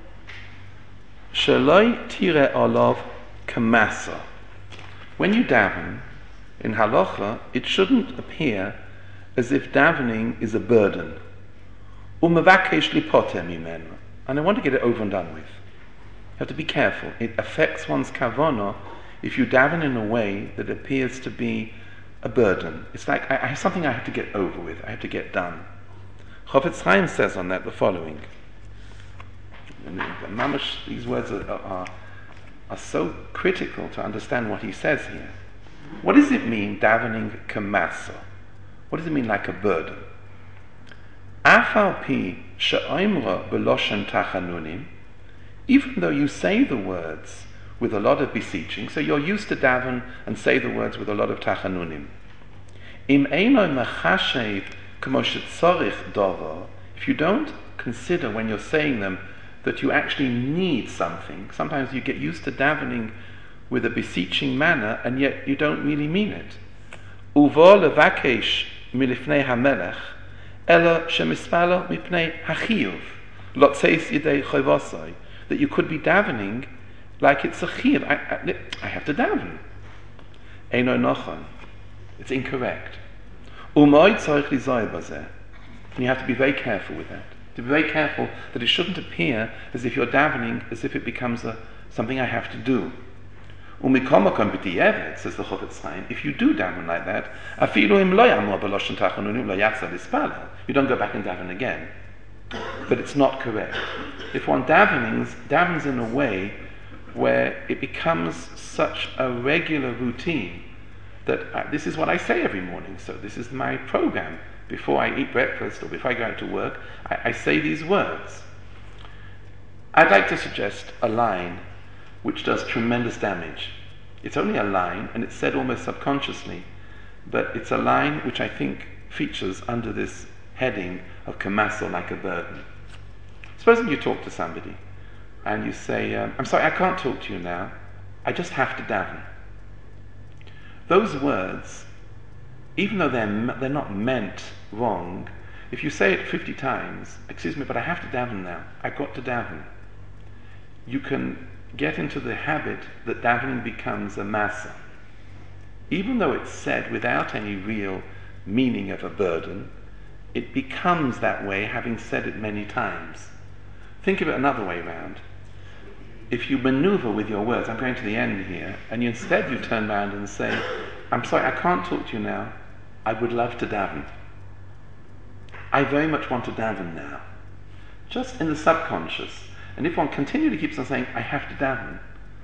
Shaloi tire olav kamasa. When you daven, in halacha, it shouldn't appear as if davening is a burden. Umevakesh lipoter mimenu. And I want to get it over and done with. You have to be careful. It affects one's kavanah if you daven in a way that appears to be a burden. It's like I, I have something I have to get over with. I have to get done. Chofetz Chaim says on that the following. And mamash, these words are, are, are so critical to understand what he says here. What does it mean, davening kamasa? What does it mean, like a burden? Afal pi she'oimra b'loshen tachanunim, even though you say the words with a lot of beseeching, so you're used to daven and say the words with a lot of tachanunim. Im eino mechashev k'mo shetzorich dover, if you don't consider when you're saying them that you actually need something, sometimes you get used to davening with a beseeching manner and yet you don't really mean it. Uvo levakesh milifnei hamelech, ela shemispalo mipnei hachiyuv, lotzeis yidei choivosai, that you could be davening like it's a chiyuv. I, I, I have to daven. Eino nochon. It's incorrect. Umoid tzorich lizoy bazeh. And you have to be very careful with that. To be very careful that it shouldn't appear as if you're davening as if it becomes a, something I have to do. Umikomakon b'di'evet, says the Chofetz Chaim, if you do daven like that, afilu im lo yamor b'loshen tachanunim lo yachzor lispalel, you don't go back and daven again. But it's not correct. If one davens, davens in a way where it becomes such a regular routine that I, this is what I say every morning, so this is my program. Before I eat breakfast or before I go out to work, I, I say these words. I'd like to suggest a line which does tremendous damage. It's only a line, and it's said almost subconsciously, but it's a line which I think features under this heading of kamasel, like a burden. Supposing you talk to somebody, and you say, um, I'm sorry, I can't talk to you now, I just have to daven. Those words, even though they're, they're not meant wrong, if you say it fifty times, excuse me, but I have to daven now, I've got to daven, you can get into the habit that davening becomes a massa. Even though it's said without any real meaning of a burden, it becomes that way having said it many times. Think of it another way round. If you maneuver with your words, I'm going to the end here, and you instead you turn around and say, I'm sorry, I can't talk to you now, I would love to daven. I very much want to daven now. Just in the subconscious. And if one continually keeps on saying, I have to daven,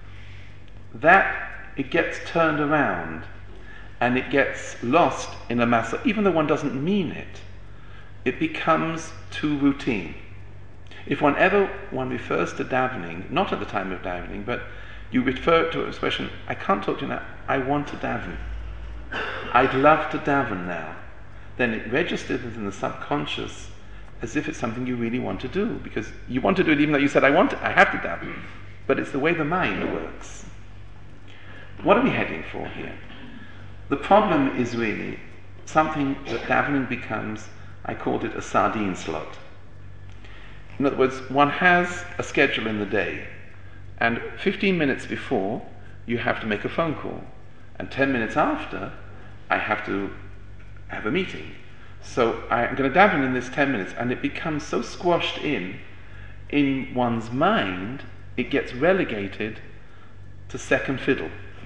that, it gets turned around and it gets lost in a massa, even though one doesn't mean it. It becomes too routine. If one ever, one refers to davening, not at the time of davening, but you refer to an expression, I can't talk to you now, I want to daven. I'd love to daven now. Then it registers in the subconscious as if it's something you really want to do, because you want to do it even though you said, I want to, I have to daven. But it's the way the mind works. What are we heading for here? The problem is really something that davening becomes, I called it a sardine slot. In other words, one has a schedule in the day, and fifteen minutes before, you have to make a phone call, and ten minutes after, I have to have a meeting. So I'm going to daven in this ten minutes, and it becomes so squashed in, in one's mind, it gets relegated to second fiddle.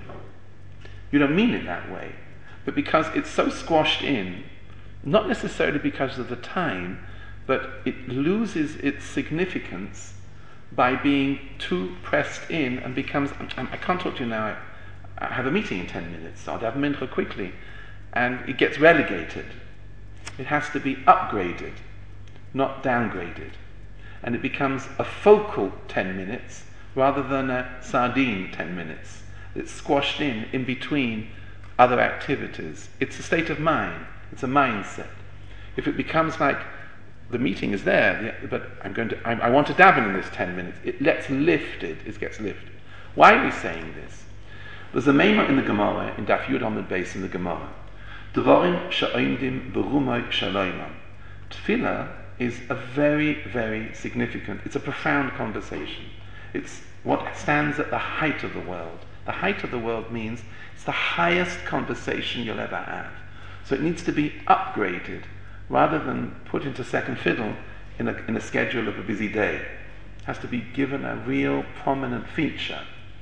You don't mean it that way, but because it's so squashed in, not necessarily because of the time, but it loses its significance by being too pressed in and becomes, I, I can't talk to you now, I, I have a meeting in ten minutes, so I'll have a mincha quickly, and it gets relegated. It has to be upgraded, not downgraded. And it becomes a focal ten minutes rather than a sardine ten minutes. It's squashed in, in between other activities. It's a state of mind. It's a mindset. If it becomes like the meeting is there, but I'm going to, I, I want to daven in this ten minutes, it gets lifted, it gets lifted. Why are we saying this? There's a mema in the Gemara, in Daf Yud Amud Beis in the Gemara. Dvorim she'oimdim berumoi shaloimam. Tefillah is a very, very significant, it's a profound conversation. It's what stands at the height of the world. The height of the world means it's the highest conversation you'll ever have. So it needs to be upgraded rather than put into second fiddle in a, in a schedule of a busy day. It has to be given a real prominent feature.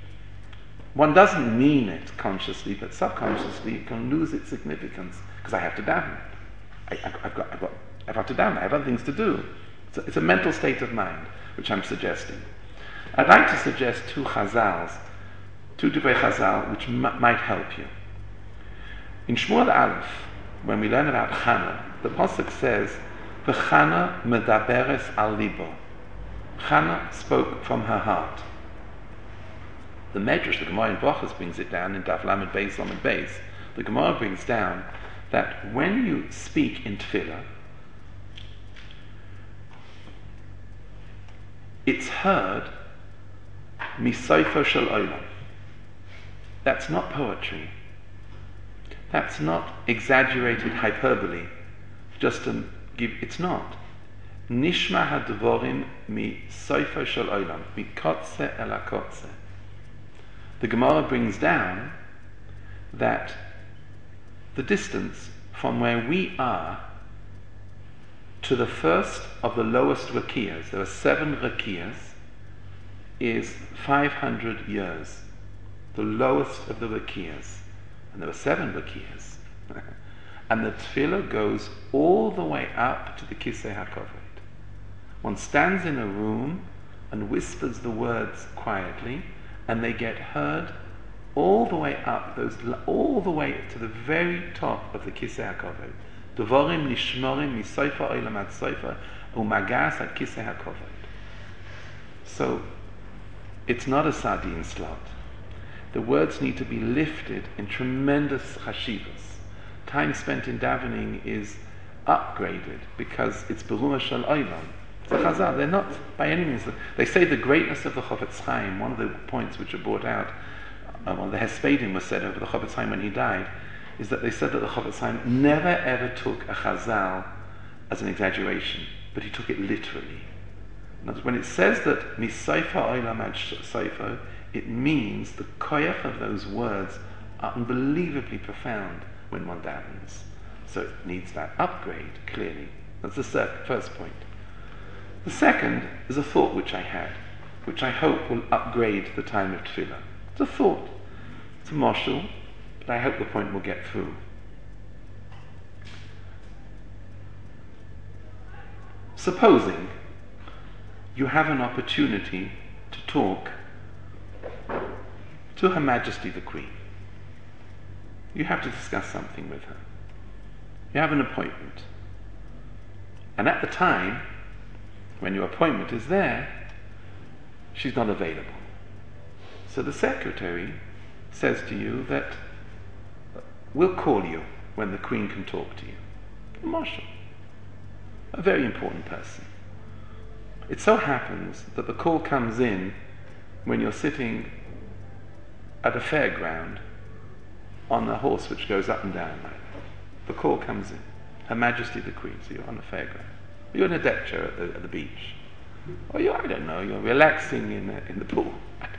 One doesn't mean it consciously, but subconsciously it can lose its significance because I have to daven. I, I, I've got, I've got, I've got to daven. I have other things to do. It's a, it's a mental state of mind, which I'm suggesting. I'd like to suggest two chazals, two divrei chazal, which m- might help you. In Shmuel Aleph, when we learn about Hannah, the pasuk says, V'Chana medaberes al libo. Chana spoke from her heart. The Medrash, the Gemara in Brachos, brings it down in Daf Lamed Beis Lamed Beis. The Gemara brings down that when you speak in Tefillah, it's heard misayfo shel olam. That's not poetry. That's not exaggerated hyperbole. Just to give, it's not. Nishma hadvorim misayfo shel olam, mikotze el hakotze. The Gemara brings down that the distance from where we are to the first of the lowest rakiyas, there are seven rakiyas, is five hundred years. The lowest of the rakiyas. And there are seven rakiyas. And the tefillah goes all the way up to the Kisei HaKavod. One stands in a room and whispers the words quietly, and they get heard all the way up, those all the way to the very top of the Kisei HaKavod. Devorim nishmorim misayfa olam ad sayfa umagas ad Kisei HaKavod. So it's not a sardine slot. The words need to be lifted in tremendous chashivas. Time spent in davening is upgraded because it's beruma shel olam. It's a chazal. They're not by any means. They say the greatness of the Chofetz Chaim. One of the points which are brought out, um, on the Hespedim was said over the Chofetz Chaim when he died, is that they said that the Chofetz Chaim never ever took a chazal as an exaggeration, but he took it literally. When it says that misayfa olam ad sayfa, it means the koyach of those words are unbelievably profound when one davens. So it needs that upgrade, clearly. That's the first point. The second is a thought which I had, which I hope will upgrade the time of tefillah. It's a thought. It's a moshel, but I hope the point will get through. Supposing you have an opportunity to talk to Her Majesty the Queen. You have to discuss something with her. You have an appointment. And at the time, when your appointment is there, she's not available. So the secretary says to you that we'll call you when the Queen can talk to you. A marshal. A very important person. It so happens that the call comes in when you're sitting at a fairground on a horse which goes up and down like that. The call comes in. Her Majesty the Queen, so you're on a fairground. You're in a deck chair at the, at the beach. Or you, I don't know, you're relaxing in the, in the pool.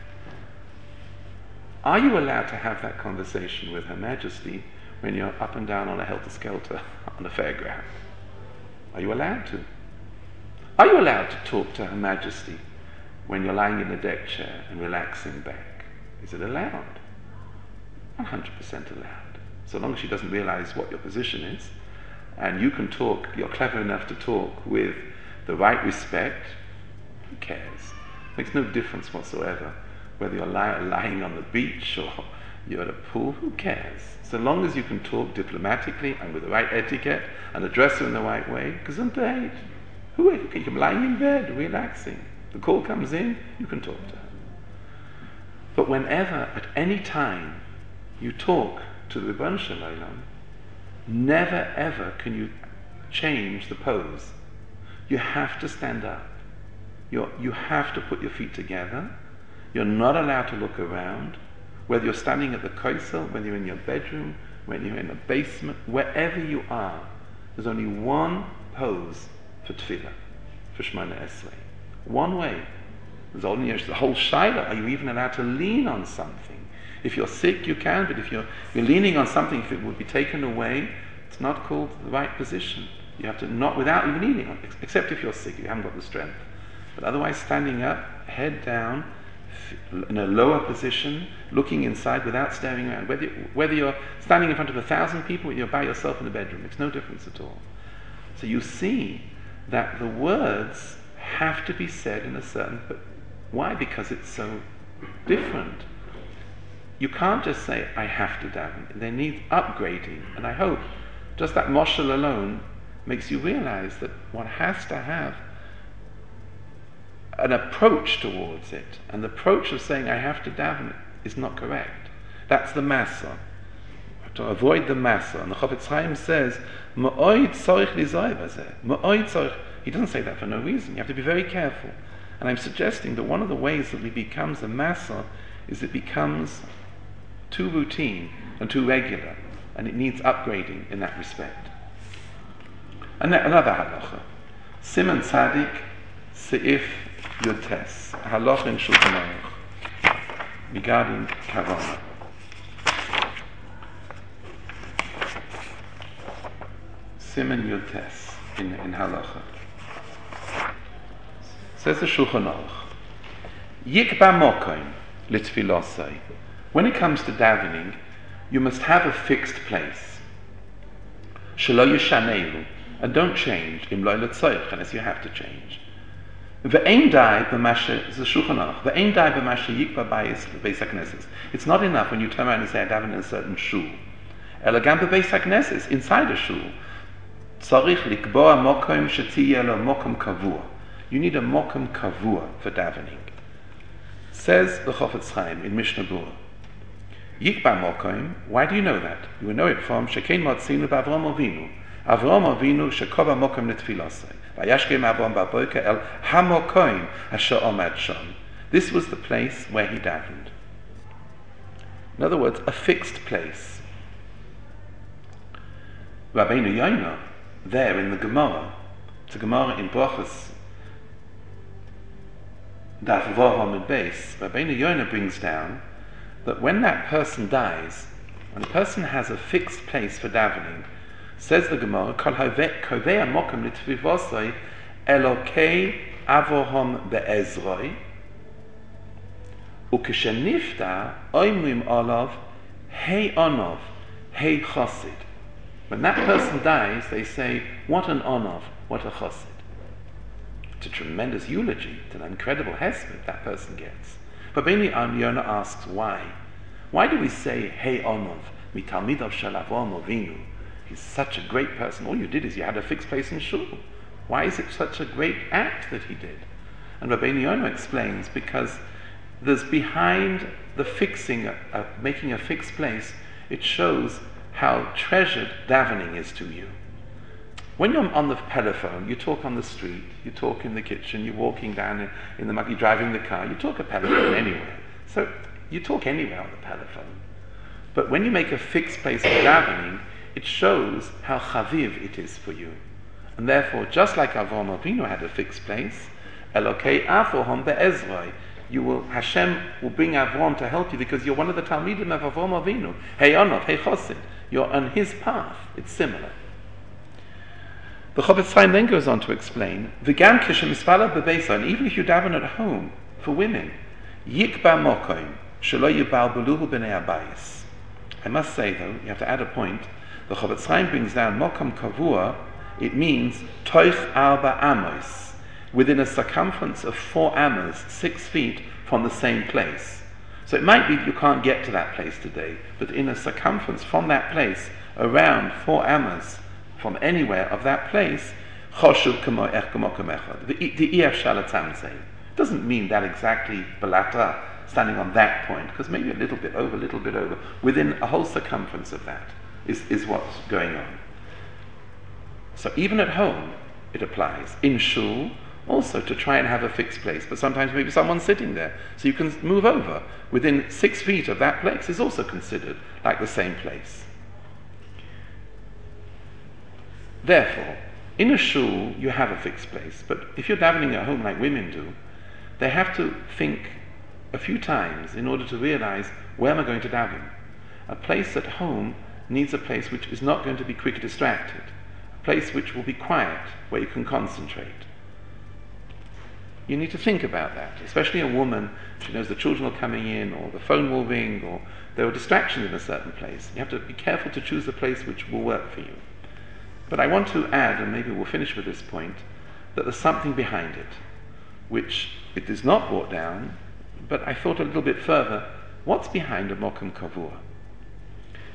Are you allowed to have that conversation with Her Majesty when you're up and down on a helter-skelter on a fairground? Are you allowed to? Are you allowed to talk to Her Majesty when you're lying in a deck chair and relaxing back? Is it allowed? one hundred percent allowed. So long as she doesn't realize what your position is, and you can talk, you're clever enough to talk with the right respect, who cares? Makes no difference whatsoever whether you're li- lying on the beach or you're at a pool, who cares? So long as you can talk diplomatically and with the right etiquette and address her in the right way, gesundheit. Who are you? You're lying in bed, relaxing. The call comes in, you can talk to her. But whenever, at any time, you talk to the Rebbeinu Shel Olam, never ever can you change the pose. You have to stand up. You're, you have to put your feet together. You're not allowed to look around. Whether you're standing at the koisel, whether you're in your bedroom, whether you're in a basement, wherever you are, there's only one pose for tefillah, for Shemona Esrei. One way. There's only the whole shaila. Are you even allowed to lean on something? If you're sick, you can, but if you're, you're leaning on something, if it would be taken away, it's not called the right position. You have to, not without even leaning on it, except if you're sick, you haven't got the strength. But otherwise, standing up, head down, in a lower position, looking inside without staring around. Whether, whether you're standing in front of a thousand people or you're by yourself in the bedroom, makes no difference at all. So you see that the words have to be said in a certain... But why? Because it's so different. You can't just say, I have to daven. They need upgrading. And I hope just that moshel alone makes you realize that one has to have an approach towards it. And the approach of saying, I have to daven, is not correct. That's the masa. To avoid the masa. And the Chofetz Chaim says, Ma'oid tzorich lizoy bazeh. Ma'oid tzorich. He doesn't say that for no reason. You have to be very careful. And I'm suggesting that one of the ways that it becomes a masa is it becomes too routine and too regular, and it needs upgrading in that respect. And another halacha, Siman Tzadik Seif Yud-Tes, halacha in Shulchan Aruch regarding Kavana. Siman Yud-Tes in, in halacha. Says the Shulchan Aruch, Yikba Mokoim Litfilosai. When it comes to davening, you must have a fixed place. Shelo yishaneilu, and don't change im lo letzorich, unless you have to change. Ve'ein dai b'mashe, the Shulchan Aruch, ve'ein dai b'mashe yikba bayis beis hakneses. It's not enough when you turn around and say I daven in a certain shul. Ela gam beis hakneses, inside a shul. Tzorich likboa mokom shetiye lo mokom kavua. You need a mokom kavua for davening. Says the Chofetz Chaim in Mishnah Berurah. Yikba mokom. Why do you know that? You will know it from Shekein Motzinu b'Avraham Avinu. Avraham Avinu shekova mokom letfilasei. Vayashkem Avraham b'boker el hamokom asher omad sham. This was the place where he davened. In other words, a fixed place. Rabbeinu Yonah, there in the Gemara, it's a Gemara in Brachos, Daf Vav Amud Beis, Rabbeinu Yonah brings down that when that person dies, when a person has a fixed place for davening, says the Gemara, Kol kovei hamokom l'tfivosai Elokei Avraham be'ezroi ukeshenifta oimrim olav Hei onov, Hei chosid. When that person dies, they say, what an onov, what a chosid. It's a tremendous eulogy. It's an incredible hesed that person gets. But Rabbeinu Yonah asks why. Why do we say Hey Onov, mitalmidav shel Avraham Avinu? He's such a great person. All you did is you had a fixed place in shul. Why is it such a great act that he did? And Rabbeinu Yonah explains because there's behind the fixing, uh, making a fixed place, it shows how treasured davening is to you. When you're on the telephone, you talk on the street, you talk in the kitchen, you're walking down in, in the muck, you're driving the car, you talk a telephone anywhere. So you talk anywhere on the telephone. But when you make a fixed place for davening, it shows how chaviv it is for you. And therefore, just like Avraham Avinu had a fixed place, Elokei Avraham be'ezroi, you will, Hashem will bring Avraham to help you because you're one of the Talmidim of Avraham Avinu. Hey Onov, hey Chosid. You're on his path. It's similar. The Chofetz Chaim then goes on to explain, V'gam kishem mispala bebeisa, and even if you daven at home, for women, Yikba mokoim, shelo yibalbeluhu b'nei habayis. I must say though, you have to add a point, the Chofetz Chaim brings down mokom kavua, it means toich arba amos, within a circumference of four amos, six feet from the same place. So it might be that you can't get to that place today, but in a circumference from that place, around four amos, from anywhere of that place, choshuv kamo ech kamo kamechad. The ef shalatam say. It doesn't mean that exactly balata, standing on that point, because maybe a little bit over, a little bit over, within a whole circumference of that is, is what's going on. So even at home, it applies. In shul, also to try and have a fixed place, but sometimes maybe someone's sitting there, so you can move over. Within six feet of that place is also considered like the same place. Therefore, in a shul, you have a fixed place, but if you're davening at home like women do, they have to think a few times in order to realize, where am I going to daven? A place at home needs a place which is not going to be quickly distracted, a place which will be quiet, where you can concentrate. You need to think about that, especially a woman, she knows the children are coming in, or the phone will ring, or there are distractions in a certain place. You have to be careful to choose a place which will work for you. But I want to add, and maybe we'll finish with this point, that there's something behind it, which it is not brought down, but I thought a little bit further, what's behind a mokum kavua?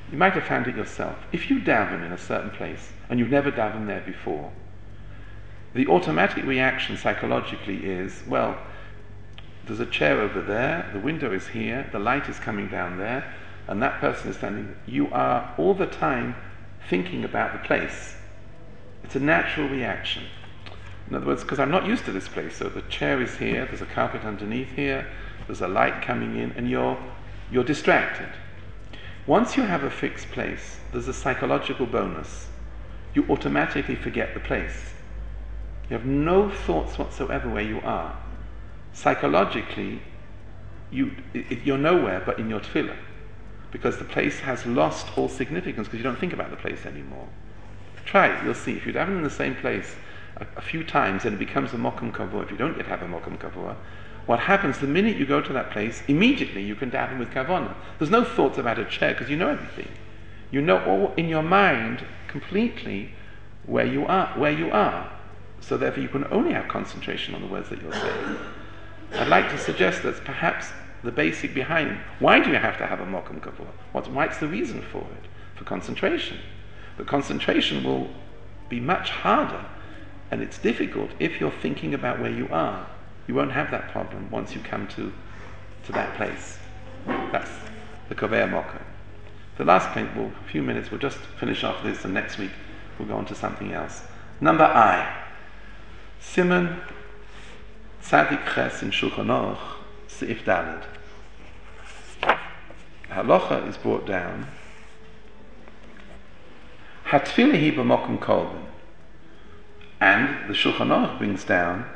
You might have found it yourself. If you daven in a certain place and you've never davened there before, the automatic reaction psychologically is, well, there's a chair over there, the window is here, the light is coming down there, and that person is standing. You are all the time thinking about the place. It's a natural reaction. In other words, because I'm not used to this place, so the chair is here, there's a carpet underneath here, there's a light coming in, and you're you're distracted. Once you have a fixed place, there's a psychological bonus. You automatically forget the place. You have no thoughts whatsoever where you are. Psychologically, you, it, you're nowhere but in your tefillah, because the place has lost all significance because you don't think about the place anymore. Try it, you'll see. If you daven in the same place a, a few times and it becomes a mokum kavua, if you don't yet have a mokum kavua, what happens the minute you go to that place, immediately you can daven with kavana. There's no thoughts about a chair because you know everything. You know all in your mind completely where you are, where you are. So therefore you can only have concentration on the words that you're saying. I'd like to suggest that's perhaps the basic behind why do you have to have a mokum kavua? What's what's the reason for it? For concentration. But concentration will be much harder, and it's difficult if you're thinking about where you are. You won't have that problem once you come to to that place. That's the kovea mokum. The last point, well, a few minutes, we'll just finish off this, and next week we'll go on to something else. Number I. Siman Tzadik Ches in Shulchan Aruch, Seif Daled. Halacha is brought down. Hatfila hi b'mokum kolben, and the Shulchan Aruch brings down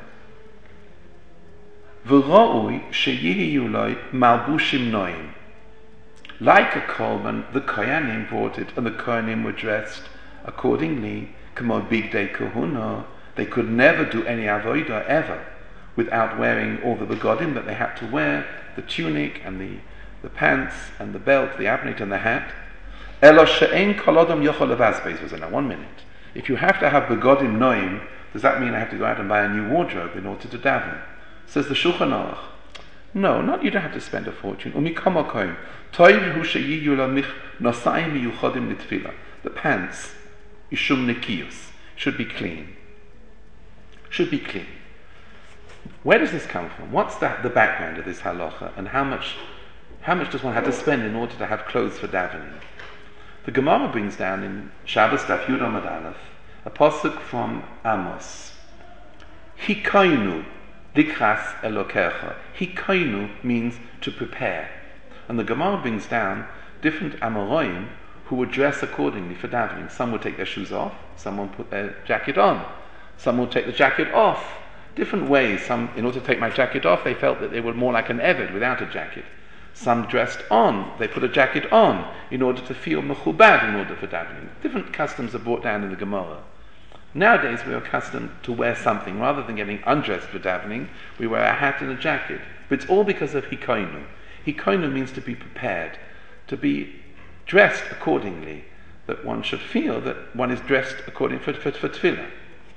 v'ra'ui sheyihiyu loi malbushim noim. Like a kolben, the kohanim brought it, and the kohanim were dressed accordingly. K'mo bigdei kahuna, they could never do any avodah ever without wearing all the begodim that they had to wear, the tunic and the, the pants and the belt, the abnit and the hat. Elo she'en kol adam yochol levazbeis was in now one minute. If you have to have begodim noim, does that mean I have to go out and buy a new wardrobe in order to daven? Says the Shulchan Aruch. No, not you don't have to spend a fortune. Umikomokoim toiv hu sheyiyu lamich nosayim miyuchodim litfila. The pants, yishum nekiyus, should be clean. Should be clean. Where does this come from? What's the, the background of this halacha, and how much how much does one have to spend in order to have clothes for davening? The Gemara brings down in Shabbos Daf Yud Amud Aleph a pasuk from Amos. Hikainu dikras elokecha. Hikainu means to prepare, and the Gemara brings down different Amoraim who would dress accordingly for davening. Some would take their shoes off, some would put their jacket on, some would take the jacket off. Different ways. Some, in order to take my jacket off, they felt that they were more like an eved without a jacket. Some dressed on, they put a jacket on in order to feel mechubad in order for davening. Different customs are brought down in the Gemara. Nowadays we are accustomed to wear something. Rather than getting undressed for davening, we wear a hat and a jacket. But it's all because of hikainu. Hikainu means to be prepared, to be dressed accordingly, that one should feel that one is dressed according for, for, for tefillah.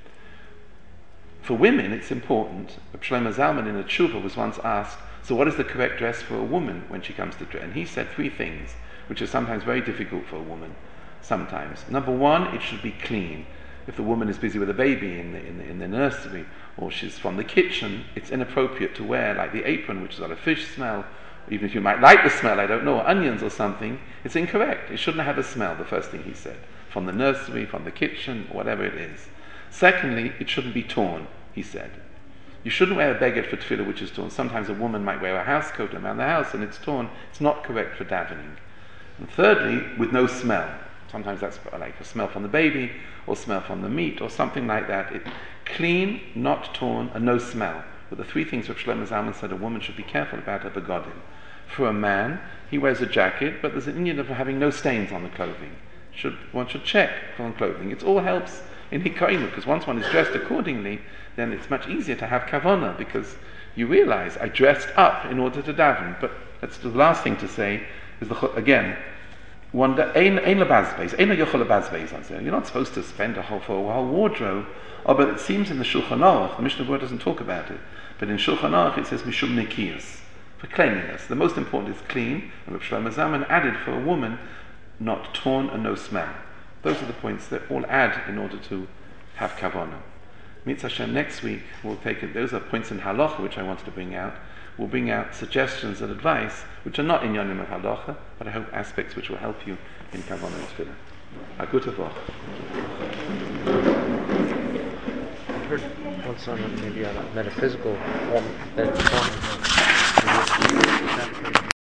For women, it's important. Shlomo Zalman in a tshuva was once asked, so what is the correct dress for a woman when she comes to dress? And he said three things, which are sometimes very difficult for a woman. Sometimes. Number one, it should be clean. If the woman is busy with a baby in the, in the, in the nursery, or she's from the kitchen, it's inappropriate to wear like the apron, which has got a fish smell. Even if you might like the smell, I don't know, or onions or something, it's incorrect. It shouldn't have a smell, the first thing he said. From the nursery, from the kitchen, whatever it is. Secondly, it shouldn't be torn, he said. You shouldn't wear a beged for tefillah which is torn. Sometimes a woman might wear a house coat around the house and it's torn. It's not correct for davening. And thirdly, with no smell. Sometimes that's like a smell from the baby, or smell from the meat, or something like that. It, clean, not torn, and no smell. But the three things which Shlomo Zalman said a woman should be careful about her begodim. For a man, he wears a jacket, but there's an Indian of having no stains on the clothing. Should, one should check on clothing. It all helps in hikainu, because once one is dressed accordingly, then it's much easier to have kavana, because you realize I dressed up in order to daven. But that's the last thing to say is the again. One you're not supposed to spend a whole for a whole wardrobe. Oh, but it seems in the Shulchan Aruch, the Mishnah Berurah doesn't talk about it, but in Shulchan Aruch it says mishum nekiyus, for cleanliness. The most important is clean, and Reb Shlomo Zalman added for a woman not torn, and no smell. Those are the points that all add in order to have kavanah. Mitzvah Hashem, next week we'll take it. Those are points in halacha which I wanted to bring out. We'll bring out suggestions and advice which are not in yonim of halacha, but I hope aspects which will help you in kavanah and tefillah. A gute Woche. I heard once on a, maybe on a metaphysical form that